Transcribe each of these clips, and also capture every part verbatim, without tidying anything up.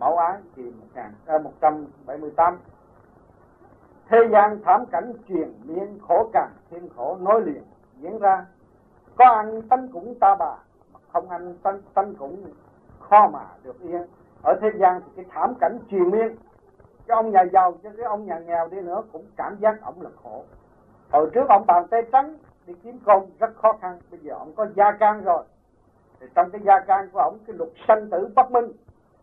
Mẫu Ái kỳ một trăm bảy mươi tám. Thế gian thảm cảnh truyền miên, khổ càng thêm khổ nối liền diễn ra. Có ăn tánh cũng ta bà, mà không ăn tánh, tánh cũng khó mà được yên. Ở thế gian thì cái thảm cảnh truyền miên, cái ông nhà giàu cho cái ông nhà nghèo đi nữa cũng cảm giác ông là khổ. Hồi trước ông bàn tay trắng đi kiếm công rất khó khăn, bây giờ ông có gia can rồi, thì trong cái gia can của ông cái luật sanh tử bất minh,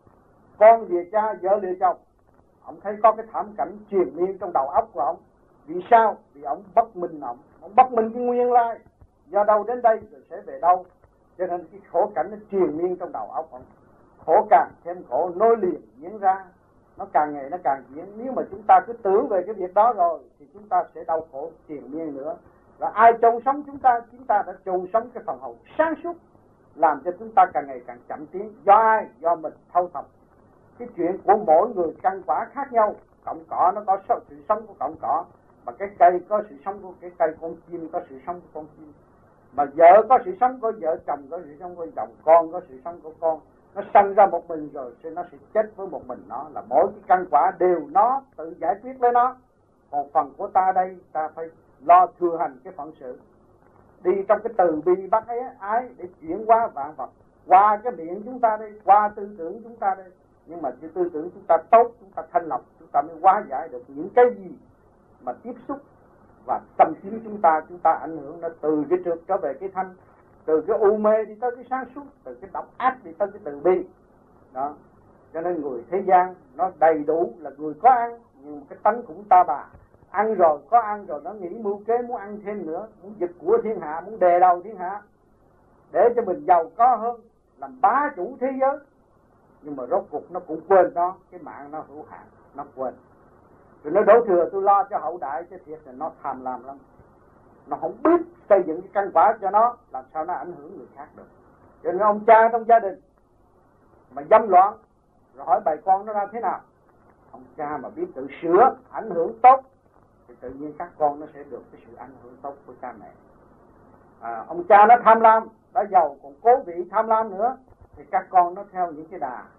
con về cha vợ lìa chồng, ông thấy có cái thảm cảnh truyền miên trong đầu óc của ông. Vì sao? Vì ông bất minh, ông ông bất minh cái nguyên lai do đâu đến đây rồi sẽ về đâu, cho nên cái khổ cảnh nó truyền miên trong đầu óc ông. Khổ càng thêm khổ nối liền diễn ra, nó càng ngày nó càng diễn. Nếu mà chúng ta cứ tưởng về cái việc đó rồi thì chúng ta sẽ đau khổ truyền miên nữa. Và ai chôn sống chúng ta, chúng ta đã chôn sống cái phần hồn sáng suốt, làm cho chúng ta càng ngày càng chậm tiến. Do ai? Do mình thâu thập cái chuyện của mỗi người căn quả khác nhau. Cọng cỏ nó có sự sống của cọng cỏ, mà cái cây có sự sống của cái cây, con chim có sự sống của con chim, mà vợ có sự sống của vợ, chồng có sự sống của chồng, con có sự sống của con. Nó sanh ra một mình rồi thì nó sẽ chết với một mình nó, là mỗi cái căn quả đều nó tự giải quyết với nó. Còn phần của ta đây, ta phải lo thừa hành cái phận sự, đi trong cái từ bi bác ấy ái để chuyển qua vạn vật, qua cái miệng chúng ta đây, qua tư tưởng chúng ta đây. Nhưng mà cái tư tưởng chúng ta tốt, chúng ta thanh lọc, chúng ta mới hóa giải được những cái gì mà tiếp xúc và tâm trí chúng ta, chúng ta ảnh hưởng nó từ cái trượt trở về cái thanh, từ cái u mê đi tới cái sáng suốt, từ cái độc ác đi tới cái từ bi đó. Cho nên người thế gian nó đầy đủ là người có ăn, nhưng cái tánh cũng ta bà. Ăn rồi, có ăn rồi nó nghĩ mưu kế muốn ăn thêm nữa, muốn giật của thiên hạ, muốn đè đầu thiên hạ để cho mình giàu có hơn, làm bá chủ thế giới. Nhưng mà rốt cuộc nó cũng quên đó, cái mạng nó hữu hạn, nó quên. Rồi nó đổ thừa tôi lo cho hậu đại, chứ thiệt là nó tham lam lắm. Nó không biết xây dựng cái căn quả cho nó, làm sao nó ảnh hưởng người khác được. Cho nên ông cha trong gia đình mà dâm loạn, rồi hỏi bài con nó ra thế nào. Ông cha mà biết tự sửa, ảnh hưởng tốt, thì tự nhiên các con nó sẽ được cái sự ảnh hưởng tốt của cha mẹ. À, ông cha nó tham lam, đã giàu còn cố vị tham lam nữa, thì các con nó theo những cái đà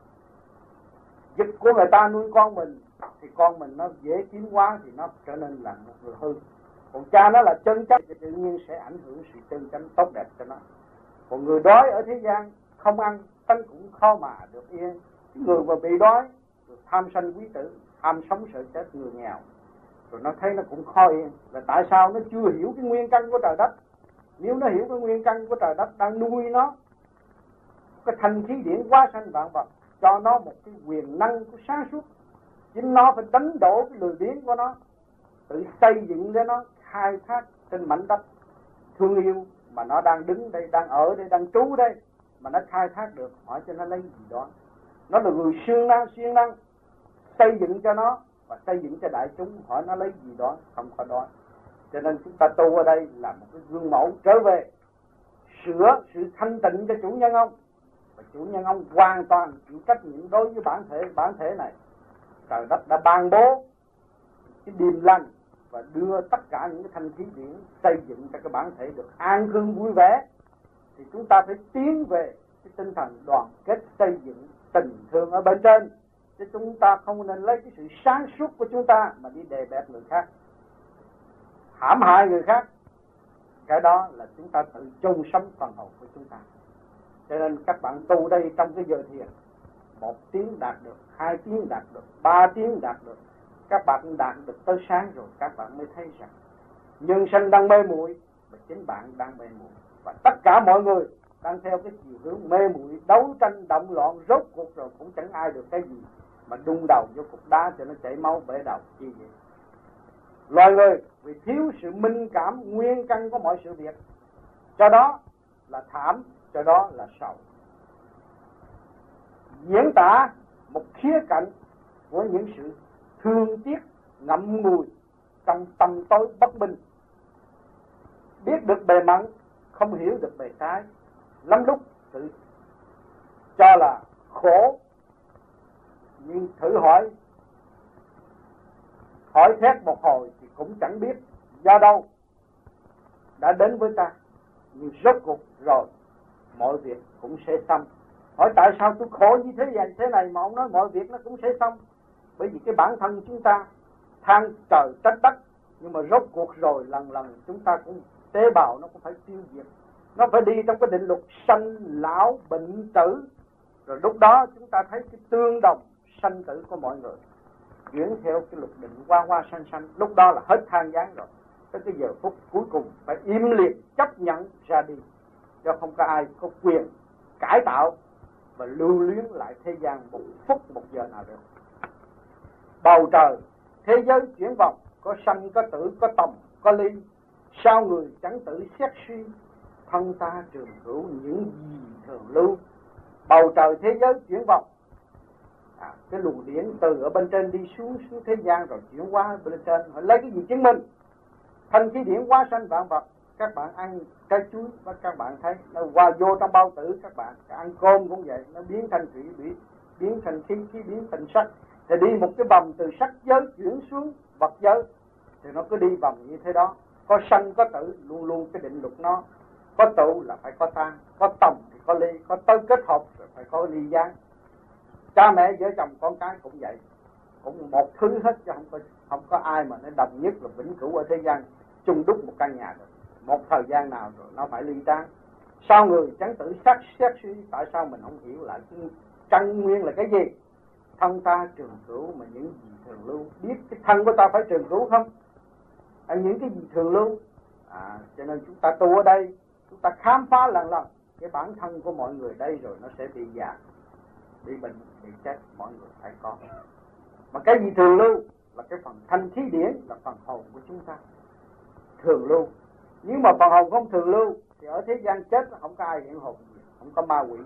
giật của người ta nuôi con mình, thì con mình nó dễ tiến hóa, thì nó trở nên là một người hư. Còn cha nó là chân chánh thì tự nhiên sẽ ảnh hưởng sự chân chánh tốt đẹp cho nó. Còn người đói ở thế gian không ăn, tánh cũng khó mà được yên. Người mà bị đói, rồi tham sân quý tử, tham sống sợ chết, người nghèo, rồi nó thấy nó cũng khó yên. Là tại sao nó chưa hiểu cái nguyên căn của trời đất? Nếu nó hiểu cái nguyên căn của trời đất đang nuôi nó, cái thanh khí điển hóa sanh vạn vật, cho nó một cái quyền năng của sáng suốt, chính nó phải đánh đổ cái lười biếng của nó, tự xây dựng để nó khai thác trên mảnh đất thương yêu mà nó đang đứng đây, đang ở đây, đang trú đây, mà nó khai thác được. Hỏi cho nó lấy gì đó. Nó là người siêng năng, siêng năng xây dựng cho nó và xây dựng cho đại chúng. Hỏi nó lấy gì đó, không có đó. Cho nên chúng ta tu ở đây là một cái gương mẫu trở về sửa sự thanh tịnh cho chủ nhân ông, và chủ nhân ông hoàn toàn chịu trách nhiệm đối với bản thể bản thể này. Trời đất đã ban bố cái điềm lành và đưa tất cả những cái thanh khí điển xây dựng cho cái bản thể được an cư vui vẻ, thì chúng ta phải tiến về cái tinh thần đoàn kết, xây dựng tình thương ở bên trên, chứ chúng ta không nên lấy cái sự sáng suốt của chúng ta mà đi đè bẹp người khác, hãm hại người khác. Cái đó là chúng ta tự chung sống phần hồn của chúng ta. Cho nên các bạn tu đây trong cái giờ thiền, một tiếng đạt được, hai tiếng đạt được, ba tiếng đạt được, các bạn đạt được tới sáng rồi, các bạn mới thấy rằng nhân sinh đang mê muội, và chính bạn đang mê muội, và tất cả mọi người đang theo cái chiều hướng mê muội, đấu tranh động loạn, rốt cuộc rồi cũng chẳng ai được cái gì, mà đung đầu vô cục đá cho nó chảy máu bể đầu chi vậy. Loài người vì thiếu sự minh cảm nguyên căn của mọi sự việc, cho đó là thảm, cho đó là sầu. Diễn tả một khía cạnh của những sự thương tiếc ngậm ngùi trong tâm tối bất bình. Biết được bề mặn, không hiểu được bề trái, lắm lúc tự cho là khổ. Nhưng thử hỏi, hỏi thét một hồi thì cũng chẳng biết do đâu đã đến với ta. Nhưng rốt cuộc rồi mọi việc cũng sẽ xong. Hỏi tại sao tôi khổ như thế vậy thế này mà ông nói mọi việc nó cũng sẽ xong. Bởi vì cái bản thân chúng ta than trời trách đất, nhưng mà rốt cuộc rồi lần lần chúng ta cũng tế bào nó cũng phải tiêu diệt. Nó phải đi trong cái định luật sanh lão bệnh tử. Rồi lúc đó chúng ta thấy cái tương đồng sanh tử của mọi người chuyển theo cái luật định hoa hoa sanh sanh. Lúc đó là hết than gián rồi. Tới cái giờ phút cuối cùng phải im liệt chấp nhận ra đi, cho không có ai có quyền cải tạo và lưu luyến lại thế gian một phút một giờ nào được. Bầu trời thế giới chuyển vòng, có sanh có tử, có tòng có ly, sao người chẳng tự xét suy, thân ta trường cửu những gì thường lưu. Bầu trời thế giới chuyển vòng, à, cái luồng điển từ ở bên trên đi xuống xuống thế gian rồi chuyển qua bên trên. Họ lấy cái gì chứng minh? Thanh khí điển hóa sanh vạn vật. Các bạn ăn trái chuối và các bạn thấy nó qua vô trong bao tử các bạn. Các ăn cơm cũng vậy, nó biến thành thủy, biến, biến thành khí, khí biến thành sắc. Thì đi một cái vòng từ sắc giới chuyển xuống vật giới, thì nó cứ đi vòng như thế đó. Có sanh có tử, luôn luôn cái định luật nó. Có tụ là phải có tan, có tòng thì có ly, có tới kết hợp rồi phải có ly gián. Cha mẹ vợ chồng con cái cũng vậy, cũng một thứ hết, chứ không có không có ai mà nó đồng nhất là vĩnh cửu ở thế gian chung đúc một căn nhà được. Một thời gian nào rồi nó phải ly tán. Sao người chẳng tự xác xét suy, tại sao mình không hiểu lại cái căn nguyên là cái gì? Thân ta trường cửu mà những gì thường lưu. Biết cái thân của ta phải trường cửu không? À, những cái gì thường lưu. À, cho nên chúng ta tu ở đây, chúng ta khám phá lần lần cái bản thân của mọi người đây rồi nó sẽ bị già, bị bệnh, bị chết, mọi người phải có. Mà cái gì thường lưu là cái phần thanh khí điển, là phần hồn của chúng ta thường lưu. Nếu mà phần hồn không thường lưu thì ở thế gian chết không có ai hiện hồn gì, không có ma quỷ,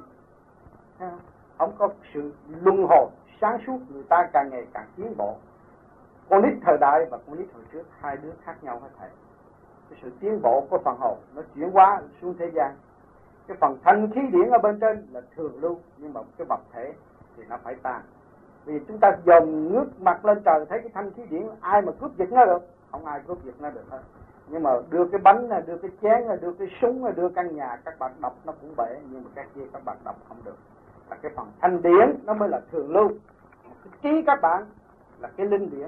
không có sự luân hồi sáng suốt. Người ta càng ngày càng tiến bộ. Con nít thời đại và con nít hồi trước hai đứa khác nhau hết thảy. Cái sự tiến bộ của phần hồn nó chuyển hóa xuống thế gian. Cái phần thanh khí điển ở bên trên là thường lưu, nhưng mà cái vật thể thì nó phải tan. Vì chúng ta dòm ngước mặt lên trời thấy cái thanh khí điển, ai mà cướp giật nó được? Không ai cướp giật nó được hết. Nhưng mà đưa cái bánh, đưa cái chén, đưa cái súng, đưa căn nhà, các bạn đọc nó cũng bể, nhưng mà các kia các bạn đọc không được. Là cái phần thanh điển nó mới là thường lưu. Cái trí các bạn là cái linh điển.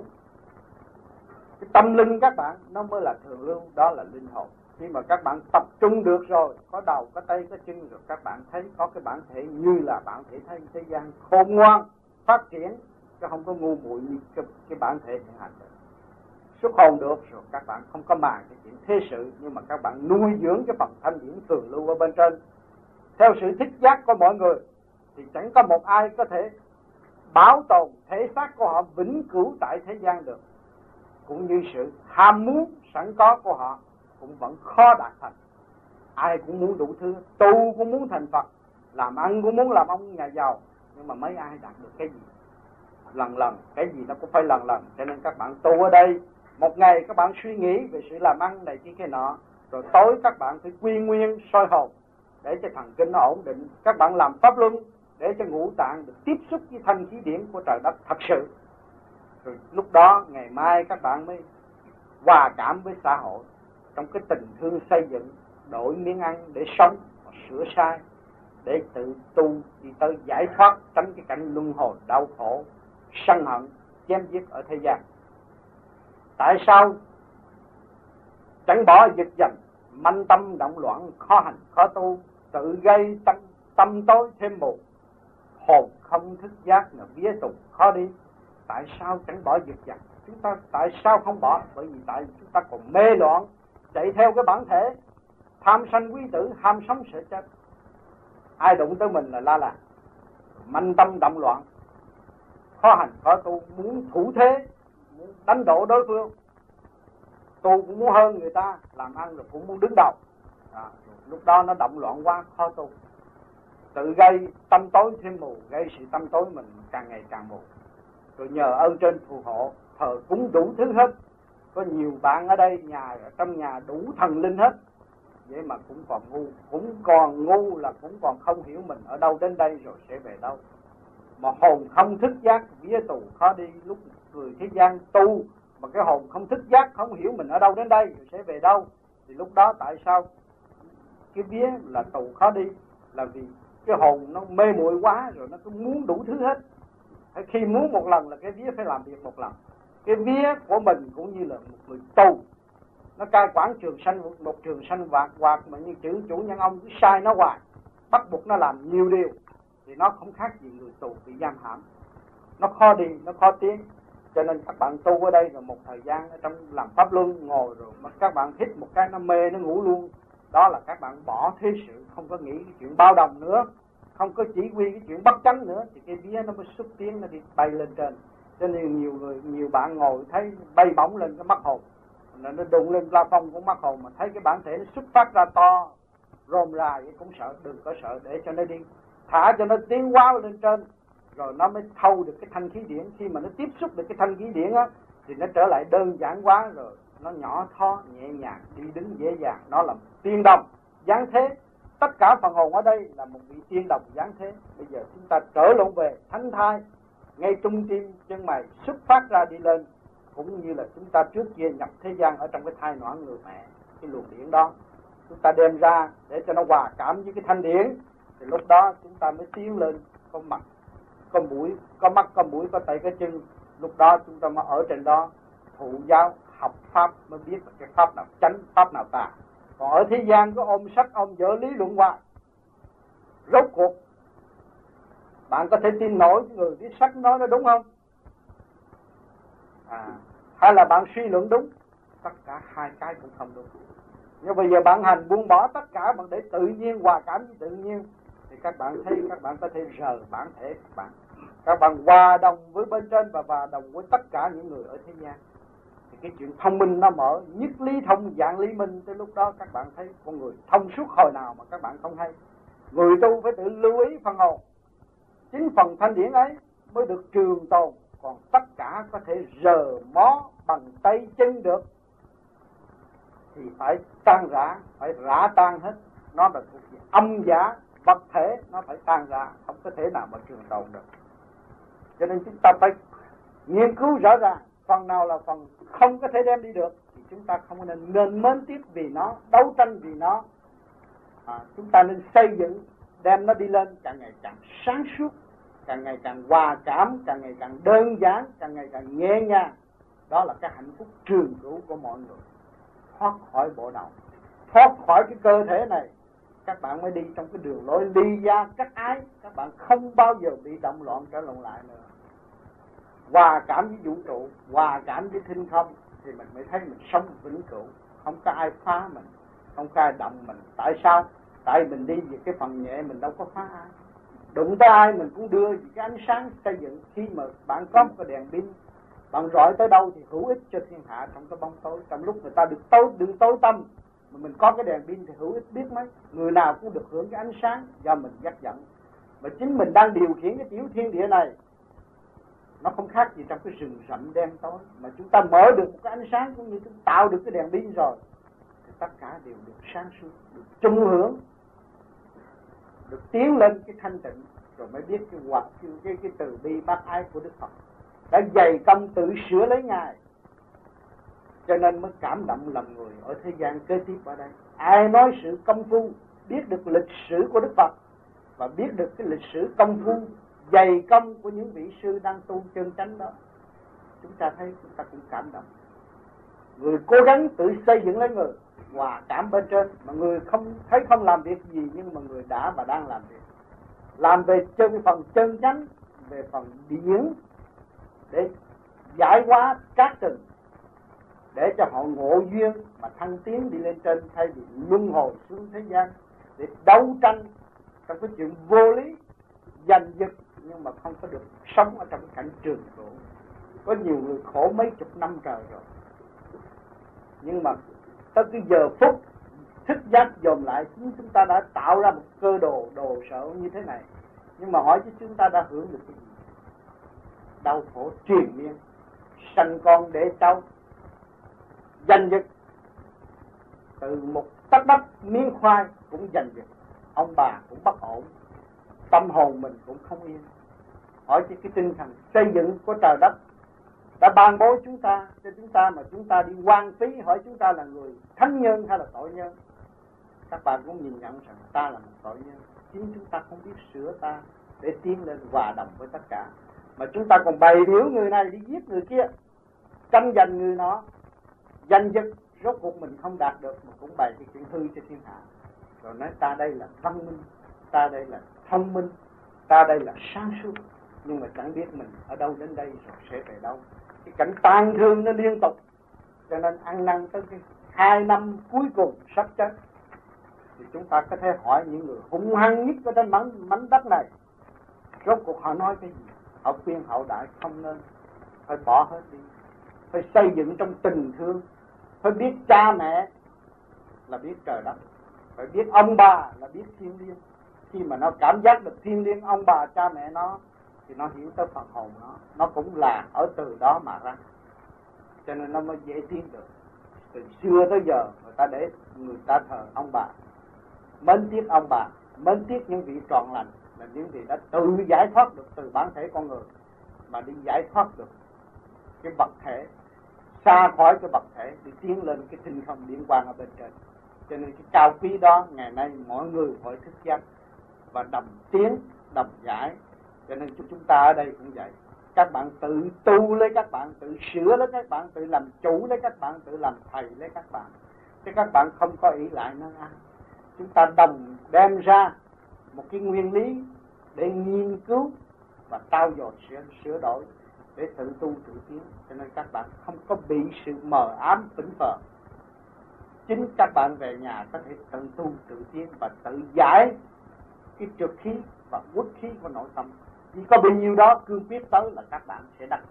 Cái tâm linh các bạn nó mới là thường lưu, đó là linh hồn. Khi mà các bạn tập trung được rồi, có đầu, có tay, có chân rồi, các bạn thấy có cái bản thể như là bản thể thấy thế gian khôn ngoan, phát triển, chứ không có ngu muội như cái, cái bản thể hiện hành được. Xuất hồn được rồi các bạn không có màng cái chuyện thế sự, nhưng mà các bạn nuôi dưỡng cái phần thanh điển thường lưu ở bên trên. Theo sự thích giác của mọi người thì chẳng có một ai có thể bảo tồn thể xác của họ vĩnh cửu tại thế gian được. Cũng như sự ham muốn sẵn có của họ cũng vẫn khó đạt thành. Ai cũng muốn đủ thứ, tu cũng muốn thành Phật, làm ăn cũng muốn làm ông nhà giàu, nhưng mà mấy ai đạt được cái gì? Lần lần, cái gì nó cũng phải lần lần. Cho nên các bạn tu ở đây, một ngày các bạn suy nghĩ về sự làm ăn này kia cái nọ, rồi tối các bạn phải quy nguyên soi hồn để cho thần kinh nó ổn định. Các bạn làm pháp luân để cho ngũ tạng được tiếp xúc với thanh khí điển của trời đất thật sự. Rồi lúc đó ngày mai các bạn mới hòa cảm với xã hội trong cái tình thương xây dựng, đổi miếng ăn để sống, sửa sai, để tự tu đi tới giải thoát, tránh cái cảnh luân hồi đau khổ, sân hận, chém giết ở thế gian. Tại sao chẳng bỏ giật dành, manh tâm động loạn, khó hành khó tu, tự gây tâm, tâm tối thêm mù, hồn không thức giác là vía tù khó đi. Tại sao chẳng bỏ giật dành? Chúng ta tại sao không bỏ? Bởi vì tại chúng ta còn mê loạn, chạy theo cái bản thể, tham sanh quý tử, ham sống sợ chết. Ai đụng tới mình là la làng, manh tâm động loạn, khó hành khó tu, muốn thủ thế, muốn đánh đổ đối phương. Tu cũng muốn hơn người ta, làm ăn rồi cũng muốn đứng đầu. À, lúc đó nó động loạn quá, khó tu. Tự gây tâm tối thêm mù, gây sự tâm tối mình càng ngày càng mù. Rồi nhờ ơn trên phù hộ, thờ cúng đủ thứ hết. Có nhiều bạn ở đây, nhà ở trong nhà đủ thần linh hết. Vậy mà cũng còn ngu, cũng còn ngu là cũng còn không hiểu mình ở đâu đến đây rồi sẽ về đâu. Mà hồn không thức giác, vía tù khó đi. Lúc người thế gian tu mà cái hồn không thức giác, không hiểu mình ở đâu đến đây rồi sẽ về đâu, thì lúc đó tại sao cái vía là tù khó đi? Là vì cái hồn nó mê muội quá rồi nó cứ muốn đủ thứ hết. Khi muốn một lần là cái vía phải làm việc một lần. Cái vía của mình cũng như là một người tù, nó cai quản trường sanh, một trường sanh vạc hoạt mà như chữ chủ nhân ông cứ sai nó hoài, bắt buộc nó làm nhiều điều, thì nó không khác gì người tù bị giam hãm. Nó khó đi, nó khó tiến. Cho nên các bạn tu ở đây rồi một thời gian ở trong làm pháp luân ngồi rồi mà các bạn hít một cái nó mê nó ngủ luôn. Đó là các bạn bỏ thế sự, không có nghĩ cái chuyện bao đồng nữa, không có chỉ huy cái chuyện bất chánh nữa, thì cái vía nó mới xuất tiến, nó đi bay lên trên. Cho nên nhiều người, nhiều bạn ngồi thấy bay bổng lên cái mắt hồn, nó đụng lên la phong của mắt hồn mà thấy cái bản thể nó xuất phát ra to rôm ra vậy cũng sợ. Đừng có sợ, để cho nó đi, thả cho nó tiến hóa lên trên, rồi nó mới thâu được cái thanh khí điển. Khi mà nó tiếp xúc được cái thanh khí điển á thì nó trở lại đơn giản quá rồi, nó nhỏ thó nhẹ nhàng, đi đứng dễ dàng. Nó là tiên đồng giáng thế. Tất cả phần hồn ở đây là một vị tiên đồng giáng thế. Bây giờ chúng ta trở lộn về thánh thai ngay trung tim chân mày, xuất phát ra đi lên, cũng như là chúng ta trước kia nhập thế gian ở trong cái thai noãn người mẹ. Cái luồng điển đó chúng ta đem ra để cho nó hòa cảm với cái thanh điển, thì lúc đó chúng ta mới tiến lên, có mặt, có mũi, có mắt, có mũi, có tay, có chân. Lúc đó chúng ta mới ở trên đó thụ giáo, học pháp, mới biết là cái pháp nào chánh, pháp nào tà. Còn ở thế gian có ôm sách, ôm vở lý luận hoài, rốt cuộc bạn có thể tin nổi người viết sách nói nó đúng không? À, hay là bạn suy luận đúng? Tất cả hai cái cũng không đúng. Nhưng bây giờ bạn hành buông bỏ tất cả, bạn để tự nhiên, hòa cảm với tự nhiên, thì các bạn thấy các bạn có thể rời bản thể các bạn. Các bạn hòa đồng với bên trên và hòa đồng với tất cả những người ở thế gian. Thì cái chuyện thông minh nó mở, nhất lý thông dạng lý minh. Tới lúc đó các bạn thấy con người thông suốt hồi nào mà các bạn không hay. Người tu phải tự lưu ý phần hồn. Chính phần thanh điển ấy mới được trường tồn. Còn tất cả có thể rờ mó bằng tay chân được thì phải tan rã, phải rã tan hết. Nó là thuộc về âm giả, vật thể, nó phải tan ra, không có thể nào mà trường tồn được. Cho nên chúng ta phải nghiên cứu rõ ràng phần nào là phần không có thể đem đi được, thì chúng ta không nên nên mến tiếp vì nó, đấu tranh vì nó. À, chúng ta nên xây dựng, đem nó đi lên càng ngày càng sáng suốt, càng ngày càng hòa cảm, càng ngày càng đơn giản, càng ngày càng nhẹ nhàng. Đó là cái hạnh phúc trường cửu của mọi người. Thoát khỏi bộ đầu, thoát khỏi cái cơ thể này, các bạn mới đi trong cái đường lối ly gia cách ái. Các bạn không bao giờ bị động loạn trở lộn lại nữa. Hòa cảm với vũ trụ, hòa cảm với thinh không, thì mình mới thấy mình sống vĩnh cửu. Không có ai phá mình, không có ai động mình. Tại sao? Tại mình đi về cái phần nhẹ, mình đâu có phá ai. Đụng tới ai mình cũng đưa về cái ánh sáng xây dựng. Khi mà bạn có một cái đèn pin, bạn rọi tới đâu thì hữu ích cho thiên hạ trong cái bóng tối. Trong lúc người ta được tối, đừng tối tâm, mà mình có cái đèn pin thì hữu ích biết mấy. Người nào cũng được hưởng cái ánh sáng do mình dắt dẫn. Mà chính mình đang điều khiển cái tiểu thiên địa này. Nó không khác gì trong cái rừng rậm đen tối. Mà chúng ta mở được một cái ánh sáng, cũng như chúng tạo được cái đèn pin rồi, thì tất cả đều được sáng suốt, được chung hưởng, được tiến lên cái thanh tịnh. Rồi mới biết cái hoạt cái, cái, cái từ bi bác ái của Đức Phật đã dày công tự sửa lấy Ngài. Cho nên mới cảm động lòng người ở thế gian kế tiếp ở đây. Ai nói sự công phu, biết được lịch sử của Đức Phật và biết được cái lịch sử công phu dày công của những vị sư đang tu chân chánh đó, chúng ta thấy chúng ta cũng cảm động. Người cố gắng tự xây dựng lấy người, hòa cảm bên trên, mà người không thấy không làm việc gì, nhưng mà người đã và đang làm việc. Làm về chân phần chân chánh, về phần điển, để giải hóa các tình, để cho họ ngộ duyên mà thăng tiến đi lên trên, thay vì luân hồi xuống thế gian để đấu tranh trong cái chuyện vô lý, giành giật, nhưng mà không có được sống ở trong cái cảnh trường khổ. Có nhiều người khổ mấy chục năm trời rồi, nhưng mà tới cái giờ phút thức giác dồn lại, chúng ta đã tạo ra một cơ đồ đồ sợ như thế này. Nhưng mà hỏi chứ chúng ta đã hưởng được cái gì? Đau khổ triền miên, sanh con để cháu, giành giật, từ một tấc đất miếng khoai cũng giành giật, ông bà cũng bất ổn, tâm hồn mình cũng không yên. Hỏi chứ cái tinh thần xây dựng của trời đất đã ban bố chúng ta cho chúng ta, mà chúng ta đi hoang phí. Hỏi chúng ta là người thánh nhân hay là tội nhân? Các bạn cũng nhìn nhận rằng ta là một tội nhân. chính chúng ta không biết sửa ta để tiến lên hòa đồng với tất cả, mà chúng ta còn bày biểu người này đi giết người kia, tranh giành người nó, giành giật, rốt cuộc mình không đạt được mà cũng bày cái chuyện hư cho thiên hạ, rồi nói ta đây là văn minh, ta đây là thông minh, ta đây là sáng suốt, nhưng mà chẳng biết mình ở đâu đến đây rồi sẽ về đâu. Cái cảnh tàn thương nó liên tục, cho nên ăn năn tới cái hai năm cuối cùng sắp chết thì chúng ta có thể hỏi những người hung hăng nhất ở trên mảnh, mảnh đất này, rốt cuộc họ nói cái gì? Họ khuyên hậu đại không nên, phải bỏ hết đi, phải xây dựng trong tình thương, phải biết cha mẹ là biết trời đất, phải biết ông bà là biết thiên liêng. Khi mà nó cảm giác được thiên liêng ông bà cha mẹ nó thì nó hiểu tới phần hồn nó, nó cũng là ở từ đó mà ra, cho nên nó mới dễ tiến được. Từ xưa tới giờ người ta để người ta thờ ông bà, mến tiếc ông bà, mến tiếc những vị trọn lành, là những vị đã tự giải thoát được từ bản thể con người mà đi giải thoát được cái vật thể, xa khỏi cái vật thể để tiến lên cái tinh không điển quang ở bên trên. Cho nên cái cao quý đó ngày nay mọi người phải thức giác và đồng tiến, đồng giải. Cho nên chúng ta ở đây cũng vậy, các bạn tự tu lấy các bạn, tự sửa lấy các bạn, tự làm chủ lấy các bạn, tự làm thầy lấy các bạn, chứ các bạn không có ý lại nơi ai. Chúng ta đồng đem ra một cái nguyên lý để nghiên cứu và trau dồi sửa, sửa đổi để tự tu tự tiến, cho nên các bạn không có bị sự mờ ám phỉnh phờ. Chính các bạn về nhà có thể tự tu tự tiến và tự giải cái trượt khí và uất khí của nội tâm. Chỉ có bấy nhiêu đó cương quyết tới là các bạn sẽ đắc.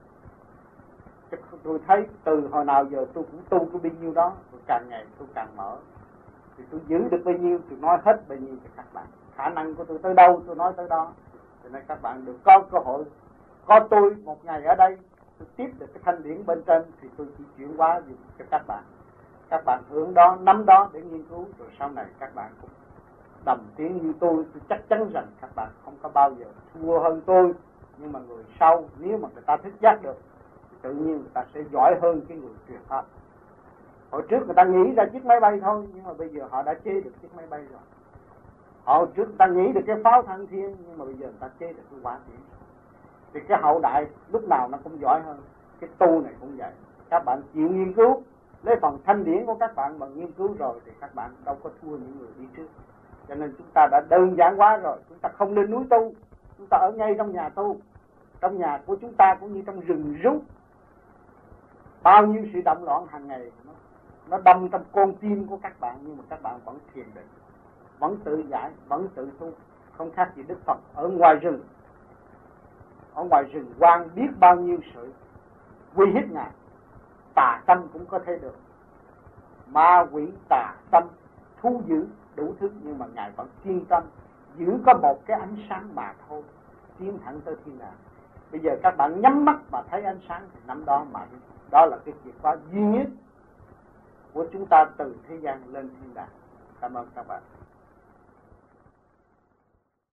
Tôi thấy từ hồi nào giờ tôi cũng tu có bấy nhiêu đó, tôi càng ngày tôi càng mở, thì tôi giữ được bấy nhiêu tôi nói hết bấy nhiêu cho các bạn. Khả năng của tôi tới đâu tôi nói tới đó, cho nên các bạn được có cơ hội có tôi một ngày ở đây, tôi tiếp được cái thanh điển bên trên thì tôi chỉ chuyển hóa dùng cho các bạn. Các bạn hưởng đó, nắm đó để nghiên cứu, rồi sau này các bạn cũng đồng tiến như tôi. Tôi chắc chắn rằng các bạn không có bao giờ thua hơn tôi, nhưng mà người sau nếu mà người ta thức giác được thì tự nhiên người ta sẽ giỏi hơn cái người truyền pháp. Hồi trước người ta nghĩ ra chiếc máy bay thôi, nhưng mà bây giờ họ đã chế được chiếc máy bay rồi. Hồi trước người ta nghĩ được cái pháo thăng thiên, nhưng mà bây giờ người ta chế được cái hỏa tiễn. Thì cái hậu đại lúc nào nó cũng giỏi hơn. Cái tu này cũng vậy, các bạn chịu nghiên cứu, lấy phần thanh điển của các bạn mà nghiên cứu rồi thì các bạn đâu có thua những người đi trước. Cho nên chúng ta đã đơn giản hóa rồi, chúng ta không lên núi tu, chúng ta ở ngay trong nhà tu. Trong nhà của chúng ta cũng như trong rừng rú, bao nhiêu sự động loạn hàng ngày nó, nó đâm trong con tim của các bạn, nhưng mà các bạn vẫn thiền định, vẫn tự giải, vẫn tự tu, không khác gì Đức Phật ở ngoài rừng. Ở ngoài rừng quang biết bao nhiêu sự uy hiếp Ngài, tà tâm cũng có thể được, ma quỷ tà tâm thu giữ đủ thứ, nhưng mà Ngài vẫn kiên tâm giữ có một cái ánh sáng mà thôi, tiến thẳng tới thiên đàng. Bây giờ các bạn nhắm mắt mà thấy ánh sáng thì nắm đó mà đi. Đó là cái chìa khóa duy nhất của chúng ta từ thế gian lên thiên đàng. Cảm ơn các bạn.